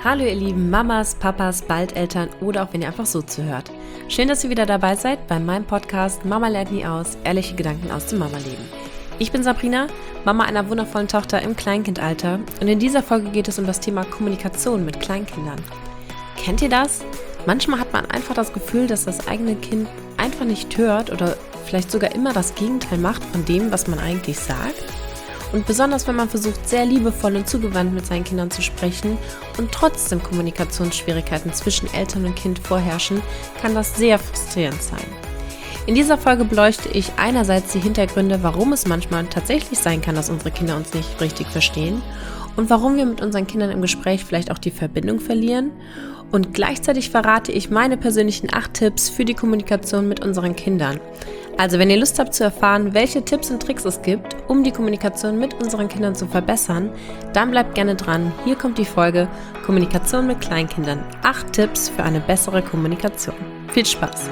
Hallo ihr lieben Mamas, Papas, bald Eltern oder auch wenn ihr einfach so zuhört. Schön, dass ihr wieder dabei seid bei meinem Podcast Mama lernt nie aus, ehrliche Gedanken aus dem Mama-Leben. Ich bin Sabrina, Mama einer wundervollen Tochter im Kleinkindalter und in dieser Folge geht es um das Thema Kommunikation mit Kleinkindern. Kennt ihr das? Manchmal hat man einfach das Gefühl, dass das eigene Kind einfach nicht hört oder vielleicht sogar immer das Gegenteil macht von dem, was man eigentlich sagt. Und besonders wenn man versucht, sehr liebevoll und zugewandt mit seinen Kindern zu sprechen und trotzdem Kommunikationsschwierigkeiten zwischen Eltern und Kind vorherrschen, kann das sehr frustrierend sein. In dieser Folge beleuchte ich einerseits die Hintergründe, warum es manchmal tatsächlich sein kann, dass unsere Kinder uns nicht richtig verstehen und warum wir mit unseren Kindern im Gespräch vielleicht auch die Verbindung verlieren. Und gleichzeitig verrate ich meine persönlichen 8 Tipps für die Kommunikation mit unseren Kindern. Also wenn ihr Lust habt zu erfahren, welche Tipps und Tricks es gibt, um die Kommunikation mit unseren Kindern zu verbessern, dann bleibt gerne dran. Hier kommt die Folge Kommunikation mit Kleinkindern. 8 Tipps für eine bessere Kommunikation. Viel Spaß!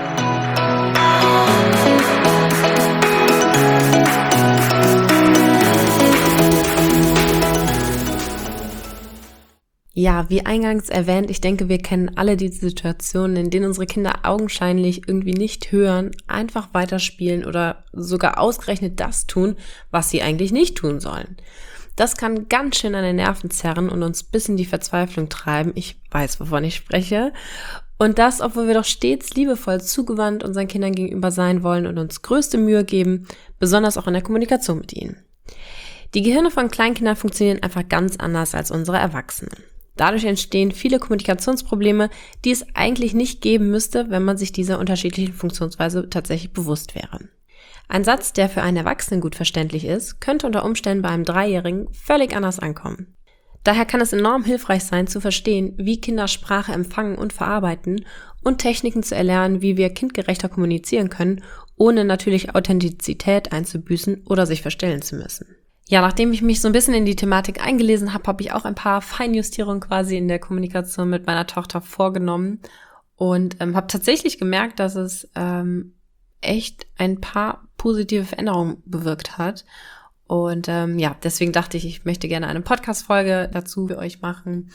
Ja, wie eingangs erwähnt, ich denke, wir kennen alle diese Situationen, in denen unsere Kinder augenscheinlich irgendwie nicht hören, einfach weiterspielen oder sogar ausgerechnet das tun, was sie eigentlich nicht tun sollen. Das kann ganz schön an den Nerven zerren und uns bis in die Verzweiflung treiben. Ich weiß, wovon ich spreche. Und das, obwohl wir doch stets liebevoll zugewandt unseren Kindern gegenüber sein wollen und uns größte Mühe geben, besonders auch in der Kommunikation mit ihnen. Die Gehirne von Kleinkindern funktionieren einfach ganz anders als unsere Erwachsenen. Dadurch entstehen viele Kommunikationsprobleme, die es eigentlich nicht geben müsste, wenn man sich dieser unterschiedlichen Funktionsweise tatsächlich bewusst wäre. Ein Satz, der für einen Erwachsenen gut verständlich ist, könnte unter Umständen bei einem 3-Jährigen völlig anders ankommen. Daher kann es enorm hilfreich sein, zu verstehen, wie Kinder Sprache empfangen und verarbeiten und Techniken zu erlernen, wie wir kindgerechter kommunizieren können, ohne natürlich Authentizität einzubüßen oder sich verstellen zu müssen. Ja, nachdem ich mich so ein bisschen in die Thematik eingelesen habe, habe ich auch ein paar Feinjustierungen quasi in der Kommunikation mit meiner Tochter vorgenommen und habe tatsächlich gemerkt, dass es echt ein paar positive Veränderungen bewirkt hat. Und deswegen dachte ich, ich möchte gerne eine Podcast-Folge dazu für euch machen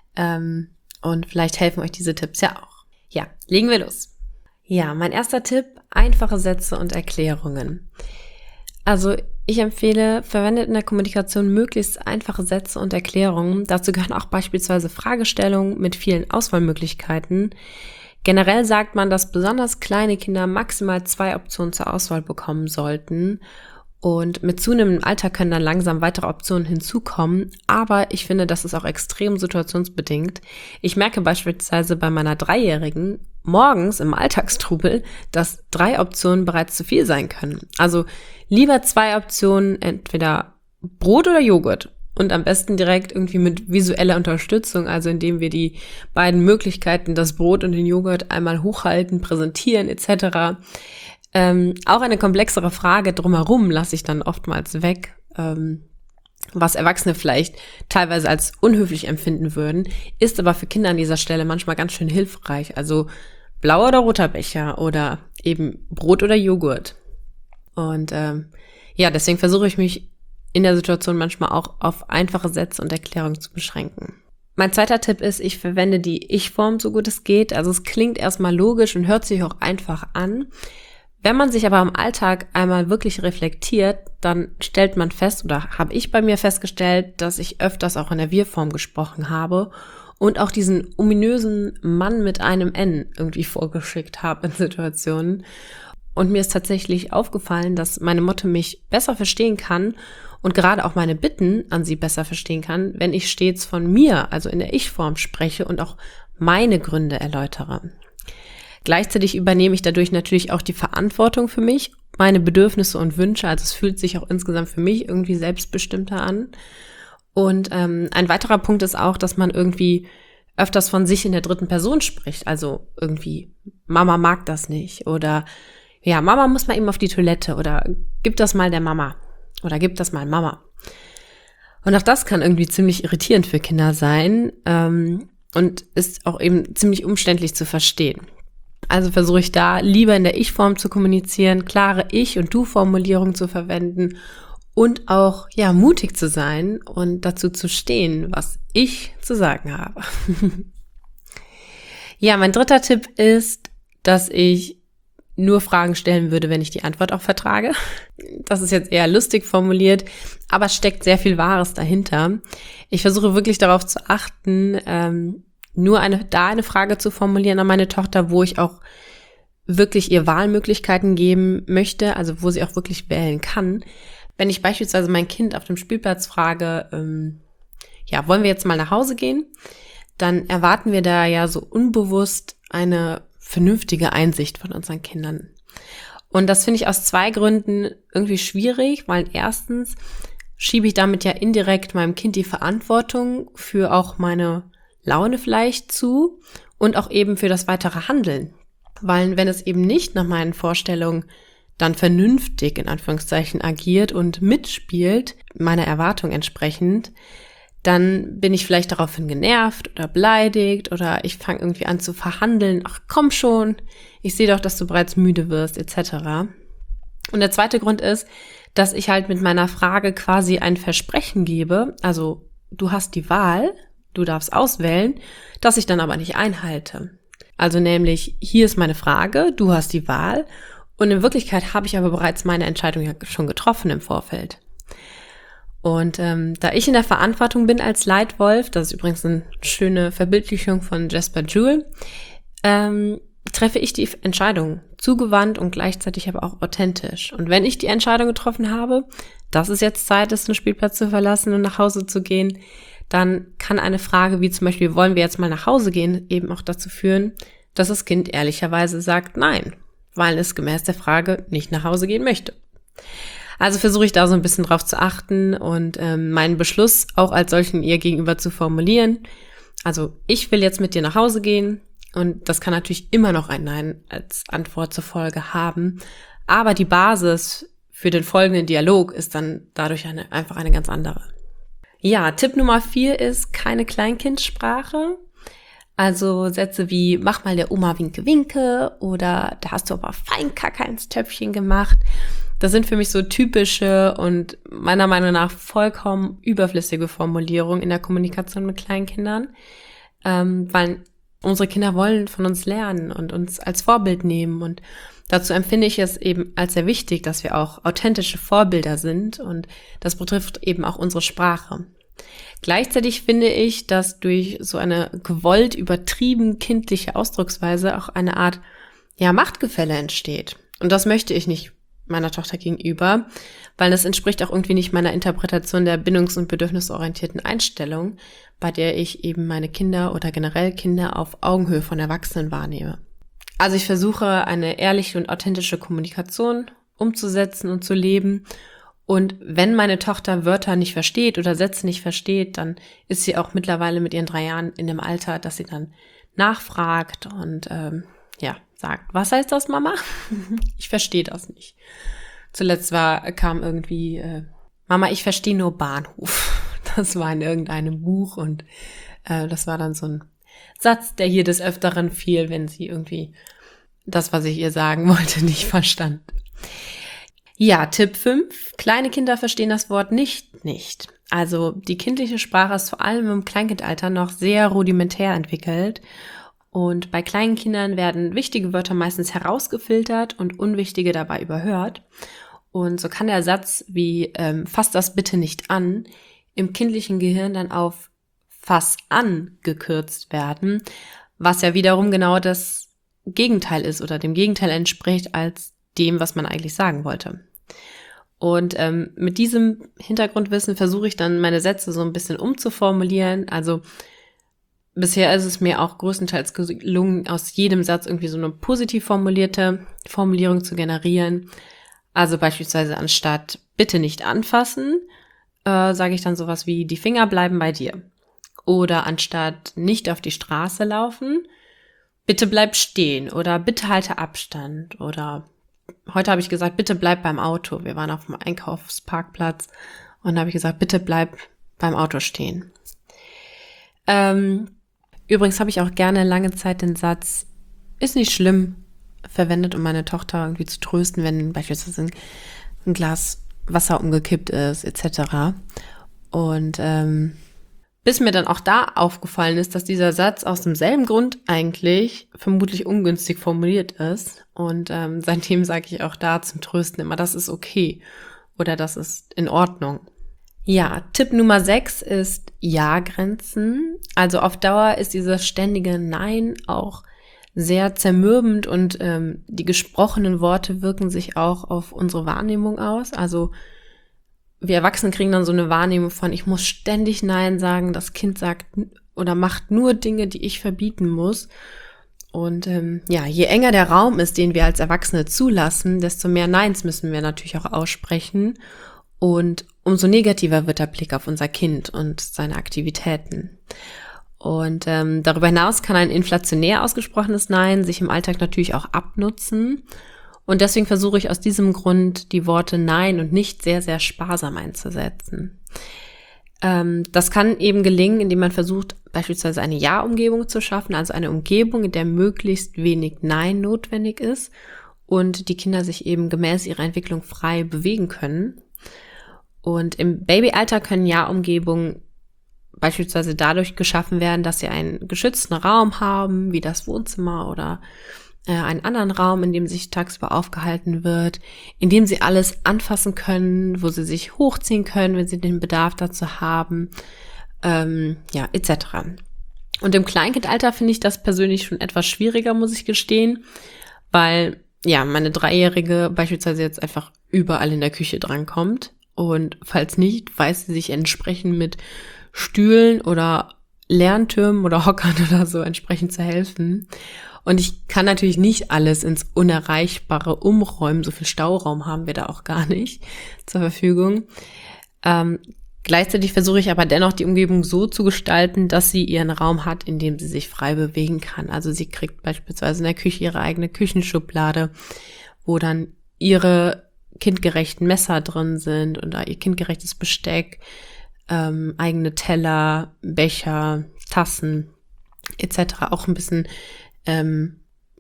und vielleicht helfen euch diese Tipps ja auch. Ja, legen wir los. Ja, mein erster Tipp, einfache Sätze und Erklärungen. Also ich empfehle, verwendet in der Kommunikation möglichst einfache Sätze und Erklärungen. Dazu gehören auch beispielsweise Fragestellungen mit vielen Auswahlmöglichkeiten. Generell sagt man, dass besonders kleine Kinder maximal 2 Optionen zur Auswahl bekommen sollten. Und mit zunehmendem Alter können dann langsam weitere Optionen hinzukommen. Aber ich finde, das ist auch extrem situationsbedingt. Ich merke beispielsweise bei meiner 3-Jährigen morgens im Alltagstrubel, dass 3 Optionen bereits zu viel sein können. Also lieber 2 Optionen, entweder Brot oder Joghurt. Und am besten direkt irgendwie mit visueller Unterstützung, also indem wir die beiden Möglichkeiten, das Brot und den Joghurt einmal hochhalten, präsentieren etc. Auch eine komplexere Frage drumherum lasse ich dann oftmals weg, was Erwachsene vielleicht teilweise als unhöflich empfinden würden, ist aber für Kinder an dieser Stelle manchmal ganz schön hilfreich. Also blauer oder roter Becher oder eben Brot oder Joghurt. Und deswegen versuche ich mich in der Situation manchmal auch auf einfache Sätze und Erklärungen zu beschränken. Mein zweiter Tipp ist, ich verwende die Ich-Form so gut es geht. Also es klingt erstmal logisch und hört sich auch einfach an. Wenn man sich aber im Alltag einmal wirklich reflektiert, dann stellt man fest, oder habe ich bei mir festgestellt, dass ich öfters auch in der Wir-Form gesprochen habe und auch diesen ominösen Mann mit einem N irgendwie vorgeschickt habe in Situationen. Und mir ist tatsächlich aufgefallen, dass meine Mutter mich besser verstehen kann und gerade auch meine Bitten an sie besser verstehen kann, wenn ich stets von mir, also in der Ich-Form spreche und auch meine Gründe erläutere. Gleichzeitig übernehme ich dadurch natürlich auch die Verantwortung für mich, meine Bedürfnisse und Wünsche. Also es fühlt sich auch insgesamt für mich irgendwie selbstbestimmter an. Und ein weiterer Punkt ist auch, dass man irgendwie öfters von sich in der 3. Person spricht. Also irgendwie, Mama mag das nicht oder ja, Mama muss mal eben auf die Toilette oder gib das mal der Mama oder gib das mal Mama. Und auch das kann irgendwie ziemlich irritierend für Kinder sein und ist auch eben ziemlich umständlich zu verstehen. Also versuche ich da lieber in der Ich-Form zu kommunizieren, klare Ich- und Du-Formulierungen zu verwenden und auch ja mutig zu sein und dazu zu stehen, was ich zu sagen habe. Ja, mein dritter Tipp ist, dass ich nur Fragen stellen würde, wenn ich die Antwort auch vertrage. Das ist jetzt eher lustig formuliert, aber es steckt sehr viel Wahres dahinter. Ich versuche wirklich darauf zu achten, nur eine Frage zu formulieren an meine Tochter, wo ich auch wirklich ihr Wahlmöglichkeiten geben möchte, also wo sie auch wirklich wählen kann. Wenn ich beispielsweise mein Kind auf dem Spielplatz frage, wollen wir jetzt mal nach Hause gehen? Dann erwarten wir da ja so unbewusst eine vernünftige Einsicht von unseren Kindern. Und das finde ich aus 2 Gründen irgendwie schwierig, weil erstens schiebe ich damit ja indirekt meinem Kind die Verantwortung für auch meine Laune vielleicht zu und auch eben für das weitere Handeln. Weil wenn es eben nicht nach meinen Vorstellungen dann vernünftig in Anführungszeichen agiert und mitspielt, meiner Erwartung entsprechend, dann bin ich vielleicht daraufhin genervt oder beleidigt oder ich fange irgendwie an zu verhandeln. Ach komm schon, ich sehe doch, dass du bereits müde wirst, etc. Und der zweite Grund ist, dass ich halt mit meiner Frage quasi ein Versprechen gebe, also du hast die Wahl, du darfst auswählen, das ich dann aber nicht einhalte. Also nämlich, hier ist meine Frage, du hast die Wahl und in Wirklichkeit habe ich aber bereits meine Entscheidung ja schon getroffen im Vorfeld. Und da ich in der Verantwortung bin als Leitwolf, das ist übrigens eine schöne Verbildlichung von Jasper Juhl, treffe ich die Entscheidung zugewandt und gleichzeitig aber auch authentisch. Und wenn ich die Entscheidung getroffen habe, dass es jetzt Zeit ist, den Spielplatz zu verlassen und nach Hause zu gehen, dann kann eine Frage wie zum Beispiel, wollen wir jetzt mal nach Hause gehen, eben auch dazu führen, dass das Kind ehrlicherweise sagt nein, weil es gemäß der Frage nicht nach Hause gehen möchte. Also versuche ich da so ein bisschen drauf zu achten und meinen Beschluss auch als solchen ihr gegenüber zu formulieren. Also ich will jetzt mit dir nach Hause gehen und das kann natürlich immer noch ein Nein als Antwort zur Folge haben. Aber die Basis für den folgenden Dialog ist dann dadurch einfach eine ganz andere. Ja, Tipp Nummer 4 ist keine Kleinkindsprache. Also Sätze wie, mach mal der Oma Winke Winke oder da hast du aber Feinkacke ins Töpfchen gemacht. Das sind für mich so typische und meiner Meinung nach vollkommen überflüssige Formulierungen in der Kommunikation mit Kleinkindern, weil unsere Kinder wollen von uns lernen und uns als Vorbild nehmen und dazu empfinde ich es eben als sehr wichtig, dass wir auch authentische Vorbilder sind und das betrifft eben auch unsere Sprache. Gleichzeitig finde ich, dass durch so eine gewollt übertrieben kindliche Ausdrucksweise auch eine Art Machtgefälle entsteht. Und das möchte ich nicht meiner Tochter gegenüber, weil das entspricht auch irgendwie nicht meiner Interpretation der bindungs- und bedürfnisorientierten Einstellung, bei der ich eben meine Kinder oder generell Kinder auf Augenhöhe von Erwachsenen wahrnehme. Also ich versuche, eine ehrliche und authentische Kommunikation umzusetzen und zu leben. Und wenn meine Tochter Wörter nicht versteht oder Sätze nicht versteht, dann ist sie auch mittlerweile mit ihren 3 Jahren in dem Alter, dass sie dann nachfragt und sagt, was heißt das, Mama? Ich verstehe das nicht. Zuletzt kam irgendwie, Mama, ich verstehe nur Bahnhof. Das war in irgendeinem Buch und das war dann so ein Satz, der hier des Öfteren fiel, wenn sie irgendwie das, was ich ihr sagen wollte, nicht verstand. Ja, Tipp 5. Kleine Kinder verstehen das Wort nicht. Also die kindliche Sprache ist vor allem im Kleinkindalter noch sehr rudimentär entwickelt. Und bei kleinen Kindern werden wichtige Wörter meistens herausgefiltert und unwichtige dabei überhört. Und so kann der Satz wie fass das bitte nicht an im kindlichen Gehirn dann auf fass an gekürzt werden, was ja wiederum genau das Gegenteil ist oder dem Gegenteil entspricht als dem, was man eigentlich sagen wollte. Und mit diesem Hintergrundwissen versuche ich dann meine Sätze so ein bisschen umzuformulieren. Also bisher ist es mir auch größtenteils gelungen, aus jedem Satz irgendwie so eine positiv formulierte Formulierung zu generieren. Also beispielsweise anstatt bitte nicht anfassen, sage ich dann sowas wie die Finger bleiben bei dir. Oder anstatt nicht auf die Straße laufen, bitte bleib stehen oder bitte halte Abstand. Oder heute habe ich gesagt, bitte bleib beim Auto. Wir waren auf dem Einkaufsparkplatz und da habe ich gesagt, bitte bleib beim Auto stehen. Übrigens habe ich auch gerne lange Zeit den Satz, ist nicht schlimm, verwendet, um meine Tochter irgendwie zu trösten, wenn beispielsweise ein Glas Wasser umgekippt ist, etc. Und bis mir dann auch da aufgefallen ist, dass dieser Satz aus demselben Grund eigentlich vermutlich ungünstig formuliert ist. Und seitdem sage ich auch da zum Trösten immer, das ist okay oder das ist in Ordnung. Ja, Tipp Nummer 6 ist Ja-Grenzen. Also auf Dauer ist dieses ständige Nein auch sehr zermürbend und die gesprochenen Worte wirken sich auch auf unsere Wahrnehmung aus. Also wir Erwachsene kriegen dann so eine Wahrnehmung von, ich muss ständig Nein sagen, das Kind sagt oder macht nur Dinge, die ich verbieten muss. Und je enger der Raum ist, den wir als Erwachsene zulassen, desto mehr Neins müssen wir natürlich auch aussprechen. Und umso negativer wird der Blick auf unser Kind und seine Aktivitäten. Und darüber hinaus kann ein inflationär ausgesprochenes Nein sich im Alltag natürlich auch abnutzen. Und deswegen versuche ich aus diesem Grund, die Worte Nein und nicht sehr, sehr sparsam einzusetzen. Das kann eben gelingen, indem man versucht, beispielsweise eine Ja-Umgebung zu schaffen, also eine Umgebung, in der möglichst wenig Nein notwendig ist und die Kinder sich eben gemäß ihrer Entwicklung frei bewegen können. Und im Babyalter können Ja-Umgebungen beispielsweise dadurch geschaffen werden, dass sie einen geschützten Raum haben, wie das Wohnzimmer oder einen anderen Raum, in dem sich tagsüber aufgehalten wird, in dem sie alles anfassen können, wo sie sich hochziehen können, wenn sie den Bedarf dazu haben, etc. Und im Kleinkindalter finde ich das persönlich schon etwas schwieriger, muss ich gestehen, weil meine Dreijährige beispielsweise jetzt einfach überall in der Küche drankommt und falls nicht, weiß sie sich entsprechend mit Stühlen oder Lerntürmen oder Hockern oder so entsprechend zu helfen. Und ich kann natürlich nicht alles ins Unerreichbare umräumen. So viel Stauraum haben wir da auch gar nicht zur Verfügung. Gleichzeitig versuche ich aber dennoch, die Umgebung so zu gestalten, dass sie ihren Raum hat, in dem sie sich frei bewegen kann. Also sie kriegt beispielsweise in der Küche ihre eigene Küchenschublade, wo dann ihre kindgerechten Messer drin sind und ihr kindgerechtes Besteck, eigene Teller, Becher, Tassen etc. Auch ein bisschen ein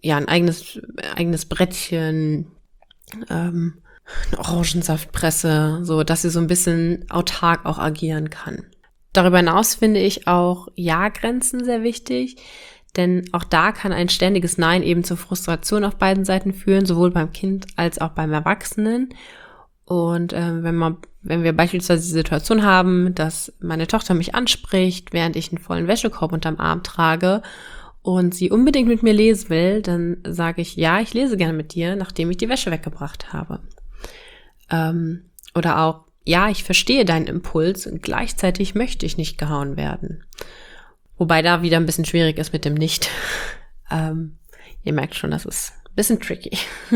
eigenes Brettchen, eine Orangensaftpresse, so dass sie so ein bisschen autark auch agieren kann. Darüber hinaus finde ich auch Ja-Grenzen sehr wichtig, denn auch da kann ein ständiges Nein eben zur Frustration auf beiden Seiten führen, sowohl beim Kind als auch beim Erwachsenen. Und wenn wir beispielsweise die Situation haben, dass meine Tochter mich anspricht, während ich einen vollen Wäschekorb unterm Arm trage und sie unbedingt mit mir lesen will, dann sage ich, ja, ich lese gerne mit dir, nachdem ich die Wäsche weggebracht habe. Oder auch, ja, ich verstehe deinen Impuls und gleichzeitig möchte ich nicht gehauen werden. Wobei da wieder ein bisschen schwierig ist mit dem Nicht. Ihr merkt schon, das ist ein bisschen tricky.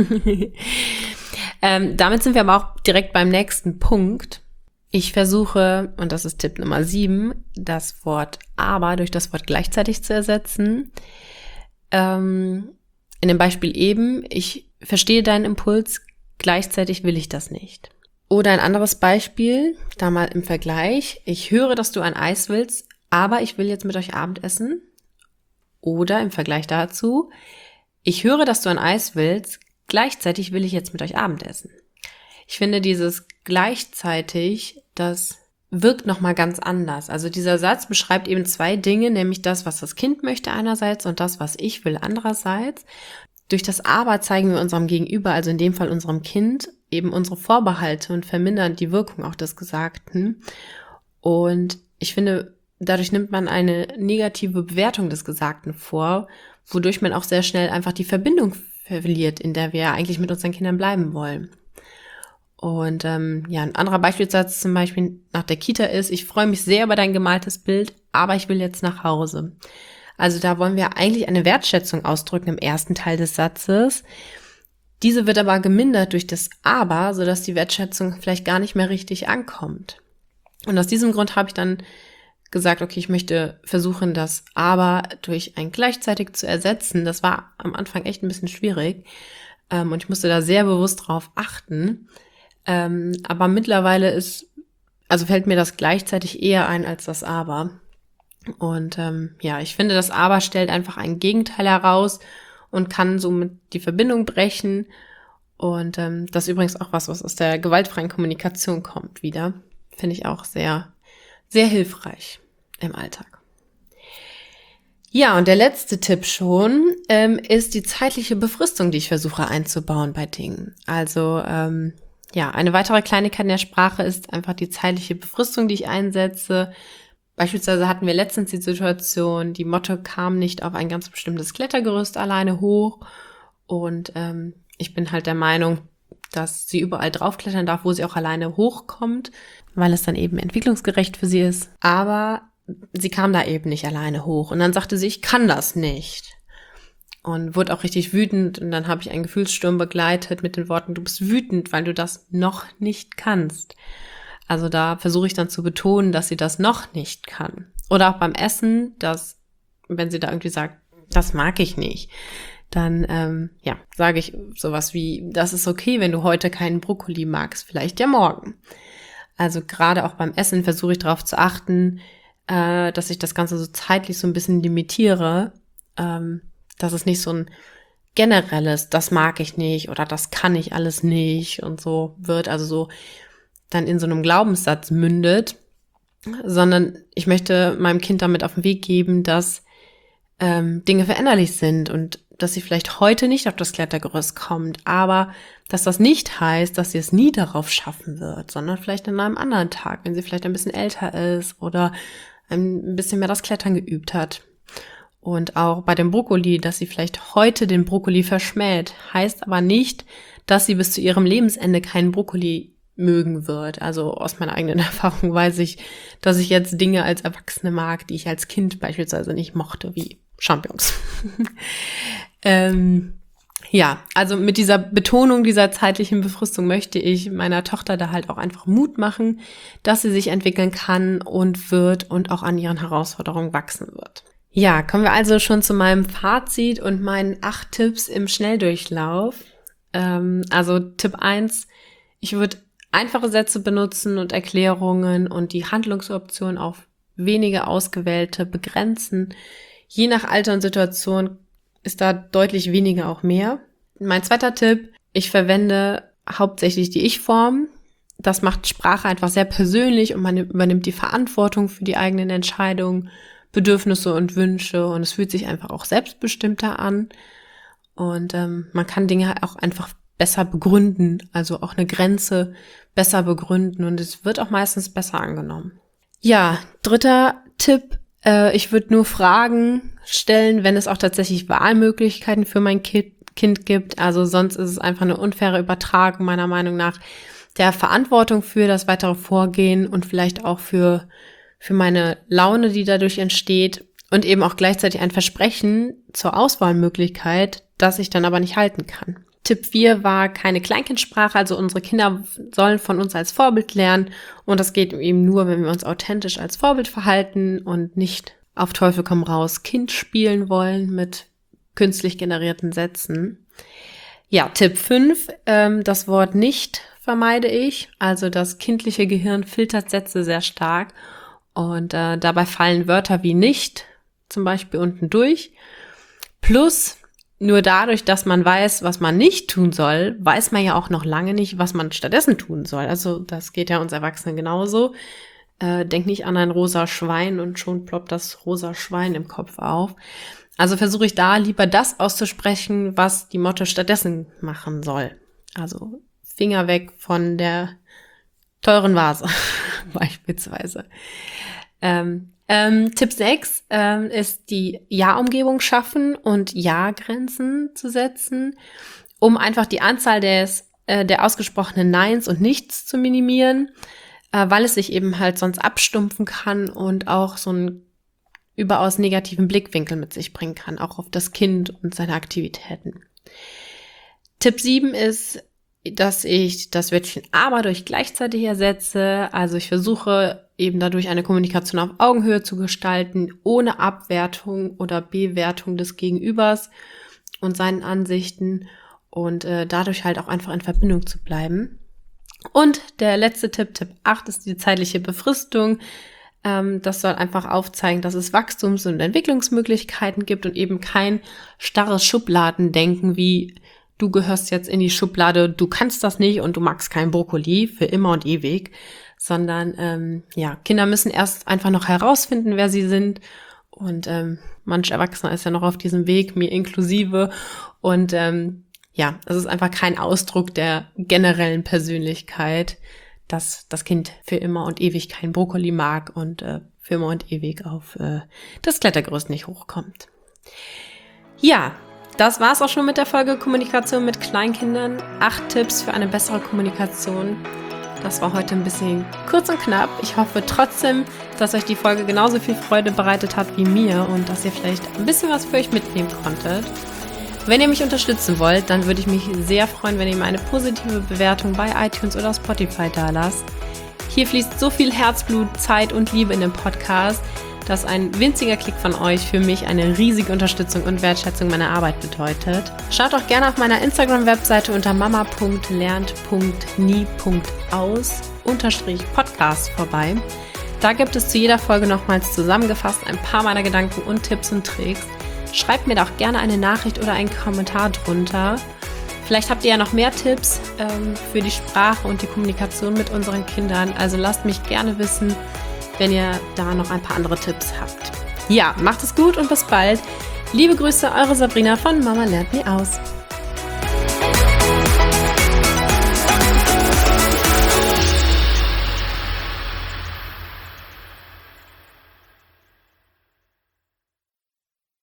Damit sind wir aber auch direkt beim nächsten Punkt. Ich versuche, und das ist Tipp Nummer 7, das Wort aber durch das Wort gleichzeitig zu ersetzen. In dem Beispiel eben, ich verstehe deinen Impuls, gleichzeitig will ich das nicht. Oder ein anderes Beispiel, da mal im Vergleich, ich höre, dass du ein Eis willst, aber ich will jetzt mit euch Abendessen. Oder im Vergleich dazu, ich höre, dass du ein Eis willst, gleichzeitig will ich jetzt mit euch Abendessen. Ich finde dieses gleichzeitig, das wirkt nochmal ganz anders. Also dieser Satz beschreibt eben zwei Dinge, nämlich das, was das Kind möchte einerseits und das, was ich will andererseits. Durch das Aber zeigen wir unserem Gegenüber, also in dem Fall unserem Kind, eben unsere Vorbehalte und vermindern die Wirkung auch des Gesagten. Und ich finde, dadurch nimmt man eine negative Bewertung des Gesagten vor, wodurch man auch sehr schnell einfach die Verbindung verliert, in der wir eigentlich mit unseren Kindern bleiben wollen. Und ein anderer Beispielsatz zum Beispiel nach der Kita ist, ich freue mich sehr über dein gemaltes Bild, aber ich will jetzt nach Hause. Also da wollen wir eigentlich eine Wertschätzung ausdrücken im ersten Teil des Satzes. Diese wird aber gemindert durch das Aber, sodass die Wertschätzung vielleicht gar nicht mehr richtig ankommt. Und aus diesem Grund habe ich dann gesagt, okay, ich möchte versuchen, das Aber durch ein gleichzeitig zu ersetzen. Das war am Anfang echt ein bisschen schwierig und ich musste da sehr bewusst drauf achten. Aber mittlerweile fällt mir das gleichzeitig eher ein als das Aber. Und ich finde, das Aber stellt einfach ein Gegenteil heraus und kann somit die Verbindung brechen. Und das ist übrigens auch was aus der gewaltfreien Kommunikation kommt wieder. Finde ich auch sehr, sehr hilfreich im Alltag. Ja, und der letzte Tipp schon ist die zeitliche Befristung, die ich versuche einzubauen bei Dingen. Also eine weitere Kleinigkeit in der Sprache ist einfach die zeitliche Befristung, die ich einsetze. Beispielsweise hatten wir letztens die Situation, die Motte kam nicht auf ein ganz bestimmtes Klettergerüst alleine hoch und ich bin halt der Meinung, dass sie überall draufklettern darf, wo sie auch alleine hochkommt, weil es dann eben entwicklungsgerecht für sie ist. Aber sie kam da eben nicht alleine hoch und dann sagte sie, ich kann das nicht. Und wurde auch richtig wütend und dann habe ich einen Gefühlssturm begleitet mit den Worten, du bist wütend, weil du das noch nicht kannst. Also da versuche ich dann zu betonen, dass sie das noch nicht kann. Oder auch beim Essen, dass, wenn sie da irgendwie sagt, das mag ich nicht, dann sage ich sowas wie, das ist okay, wenn du heute keinen Brokkoli magst, vielleicht ja morgen. Also gerade auch beim Essen versuche ich darauf zu achten, dass ich das Ganze so zeitlich so ein bisschen limitiere, dass es nicht so ein generelles, das mag ich nicht oder das kann ich alles nicht und so wird, also so dann in so einem Glaubenssatz mündet, sondern ich möchte meinem Kind damit auf den Weg geben, dass Dinge veränderlich sind und dass sie vielleicht heute nicht auf das Klettergerüst kommt, aber dass das nicht heißt, dass sie es nie darauf schaffen wird, sondern vielleicht an einem anderen Tag, wenn sie vielleicht ein bisschen älter ist oder ein bisschen mehr das Klettern geübt hat. Und auch bei dem Brokkoli, dass sie vielleicht heute den Brokkoli verschmäht, heißt aber nicht, dass sie bis zu ihrem Lebensende keinen Brokkoli mögen wird. Also aus meiner eigenen Erfahrung weiß ich, dass ich jetzt Dinge als Erwachsene mag, die ich als Kind beispielsweise nicht mochte, wie Champignons. Also mit dieser Betonung dieser zeitlichen Befristung möchte ich meiner Tochter da halt auch einfach Mut machen, dass sie sich entwickeln kann und wird und auch an ihren Herausforderungen wachsen wird. Ja, kommen wir also schon zu meinem Fazit und meinen 8 Tipps im Schnelldurchlauf. Also Tipp 1, ich würde einfache Sätze benutzen und Erklärungen und die Handlungsoptionen auf wenige ausgewählte begrenzen. Je nach Alter und Situation ist da deutlich weniger auch mehr. Mein zweiter Tipp, ich verwende hauptsächlich die Ich-Form. Das macht Sprache einfach sehr persönlich und man übernimmt die Verantwortung für die eigenen Entscheidungen, Bedürfnisse und Wünsche und es fühlt sich einfach auch selbstbestimmter an und man kann Dinge auch einfach besser begründen, also auch eine Grenze besser begründen und es wird auch meistens besser angenommen. Ja, dritter Tipp, ich würde nur Fragen stellen, wenn es auch tatsächlich Wahlmöglichkeiten für mein Kind gibt, also sonst ist es einfach eine unfaire Übertragung meiner Meinung nach der Verantwortung für das weitere Vorgehen und vielleicht auch für meine Laune, die dadurch entsteht und eben auch gleichzeitig ein Versprechen zur Auswahlmöglichkeit, das ich dann aber nicht halten kann. Tipp 4 war keine Kleinkindsprache, also unsere Kinder sollen von uns als Vorbild lernen und das geht eben nur, wenn wir uns authentisch als Vorbild verhalten und nicht auf Teufel komm raus Kind spielen wollen mit künstlich generierten Sätzen. Ja, Tipp 5, das Wort nicht vermeide ich, also das kindliche Gehirn filtert Sätze sehr stark. Und dabei fallen Wörter wie nicht zum Beispiel unten durch. Plus, nur dadurch, dass man weiß, was man nicht tun soll, weiß man ja auch noch lange nicht, was man stattdessen tun soll. Also das geht ja uns Erwachsenen genauso. Denk nicht an ein rosa Schwein und schon ploppt das rosa Schwein im Kopf auf. Also versuche ich da lieber das auszusprechen, was die Motte stattdessen machen soll. Also Finger weg von der teuren Vase beispielsweise. Tipp 6 ist die Ja-Umgebung schaffen und Ja-Grenzen zu setzen, um einfach die Anzahl der ausgesprochenen Neins und Nichts zu minimieren, weil es sich eben halt sonst abstumpfen kann und auch so einen überaus negativen Blickwinkel mit sich bringen kann, auch auf das Kind und seine Aktivitäten. Tipp 7 ist, dass ich das Wörtchen aber durch gleichzeitig ersetze. Also ich versuche eben dadurch eine Kommunikation auf Augenhöhe zu gestalten, ohne Abwertung oder Bewertung des Gegenübers und seinen Ansichten und dadurch halt auch einfach in Verbindung zu bleiben. Und der letzte Tipp, Tipp 8, ist die zeitliche Befristung. Das soll einfach aufzeigen, dass es Wachstums- und Entwicklungsmöglichkeiten gibt und eben kein starres Schubladendenken wie du gehörst jetzt in die Schublade, du kannst das nicht und du magst keinen Brokkoli für immer und ewig, sondern Kinder müssen erst einfach noch herausfinden, wer sie sind. Und manch Erwachsener ist ja noch auf diesem Weg, mir inklusive. Und es ist einfach kein Ausdruck der generellen Persönlichkeit, dass das Kind für immer und ewig kein Brokkoli mag und für immer und ewig auf das Klettergerüst nicht hochkommt. Ja, das war's auch schon mit der Folge Kommunikation mit Kleinkindern. 8 Tipps für eine bessere Kommunikation. Das war heute ein bisschen kurz und knapp. Ich hoffe trotzdem, dass euch die Folge genauso viel Freude bereitet hat wie mir und dass ihr vielleicht ein bisschen was für euch mitnehmen konntet. Wenn ihr mich unterstützen wollt, dann würde ich mich sehr freuen, wenn ihr mir eine positive Bewertung bei iTunes oder Spotify dalasst. Hier fließt so viel Herzblut, Zeit und Liebe in den Podcast, dass ein winziger Klick von euch für mich eine riesige Unterstützung und Wertschätzung meiner Arbeit bedeutet. Schaut auch gerne auf meiner Instagram-Webseite unter mama.lernt.nie.aus_podcast vorbei. Da gibt es zu jeder Folge nochmals zusammengefasst ein paar meiner Gedanken und Tipps und Tricks. Schreibt mir da auch gerne eine Nachricht oder einen Kommentar drunter. Vielleicht habt ihr ja noch mehr Tipps für die Sprache und die Kommunikation mit unseren Kindern. Also lasst mich gerne wissen, wenn ihr da noch ein paar andere Tipps habt. Ja, macht es gut und bis bald. Liebe Grüße, eure Sabrina von Mama lernt nie aus.